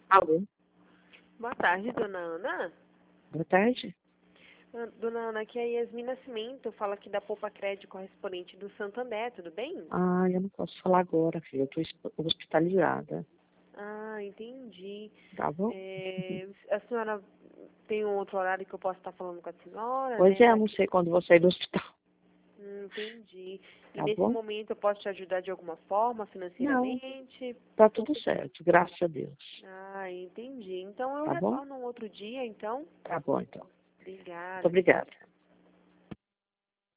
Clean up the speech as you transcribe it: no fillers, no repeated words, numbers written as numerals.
Alô, Boa tarde, dona Ana. boa tarde. Dona Ana, aqui é a Yasmin Nascimento, fala aqui da Poupa Crédito correspondente do Santander, tudo bem? Ah, eu não posso falar agora, filha. Eu estou hospitalizada, Ah, entendi. tá bom? A senhora tem um outro horário que eu posso estar falando com a senhora, Pois né? é, eu não sei quando vou sair do hospital, Entendi. E tá nesse bom? momento eu posso te ajudar de alguma forma, Não, financeiramente? tá tudo certo, graças a Deus. Ah, entendi. Então eu Tá bom? retorno um outro dia, então. Tá bom, então. Muito Obrigada. obrigada.